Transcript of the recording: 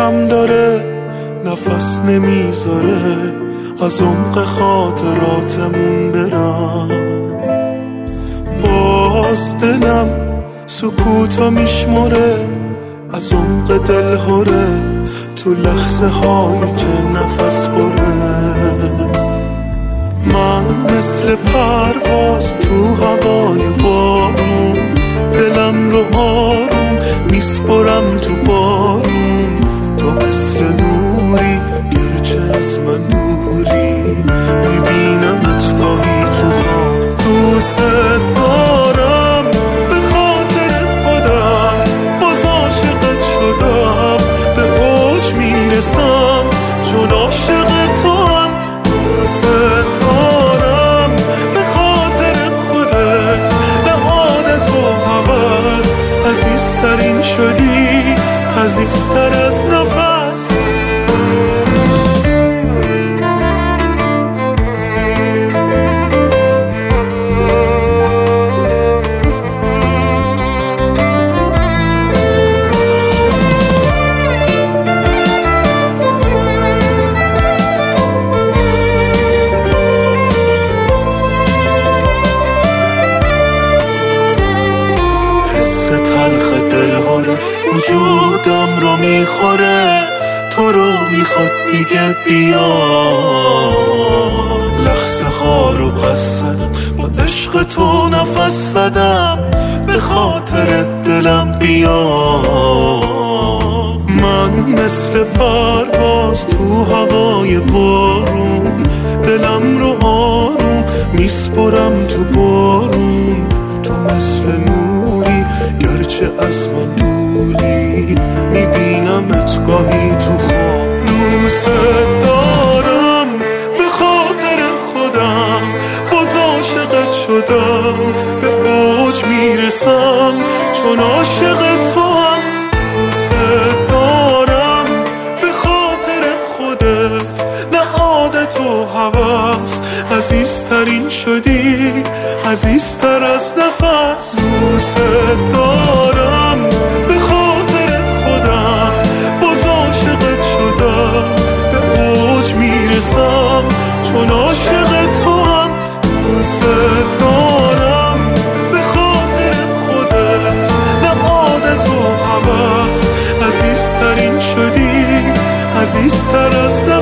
کم داره، نفس نمیذاره از عمق خاطراتمون برم. باز دلم سکوتو میشمره، از عمق دلهوره تو لحظه هایی که نفس بره. من مثل پرواز تو هوای بارون، دلم رو آروم میسپرم تو بارون. تو مثل نوری گرچه از من دوری، میبینمت گاهی تو خواب. دوست دارم به خاطر خودم، باز عاشقت شدم به اوج میرسم چون عاشق تو هم. دوست دارم به خاطر خودت، نه عادت و هوس. عزیزترین شدی، عزیزتر از نفس. وجودم رو میخوره، تو رو میخواد میگه بیا. لحظه ها رو پس زدم، با عشق تو نفس زدم، به خاطر دلم بیا. من مثل پرواز تو هوای بارون، دلم رو آروم میسپرم تو بارون. تو مثل نوری گرچه از من دوری، میبینمت گاهی تو خواب. دوست دارم به خاطر خودم، باز عاشقت شدم به اوج میرسم چون عاشق تو هم. دوست دارم به خاطر خودت، نه عادت و هوس. عزیزترین شدی، عزیزتر از نفس. دوست دارم به خاطر خودم، باز عاشقت شدم به اوج میرسم چون عاشق تو هم. دوست دارم به خاطر خودت، نه عادت و هوس. عزیزترین شدی، عزیزتر از نفس.